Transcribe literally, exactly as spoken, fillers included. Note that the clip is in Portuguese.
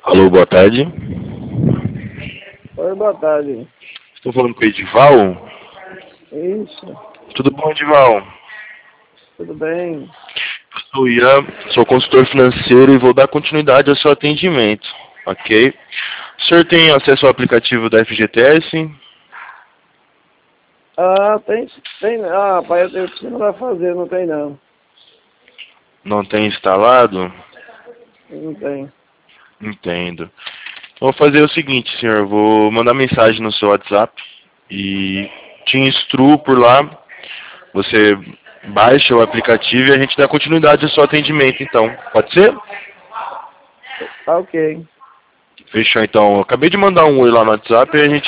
Alô, boa tarde. Oi, boa tarde. Estou falando com o Edival? Isso, Tudo bom, Edival? tudo bem? Eu sou o Ian, sou consultor financeiro e vou dar continuidade ao seu atendimento, ok? O senhor tem acesso ao aplicativo da F G T S? Ah, tem, tem, ah, pai, eu tenho que mandar fazer, não tem não. Não tem instalado? Não tem. Entendo. Vou fazer o seguinte, senhor, vou mandar mensagem no seu WhatsApp e te instruo por lá. Você baixa o aplicativo e a gente dá continuidade ao seu atendimento, então. Pode ser? Tá ok. Fechou, então. Eu acabei de mandar um oi lá no WhatsApp e a gente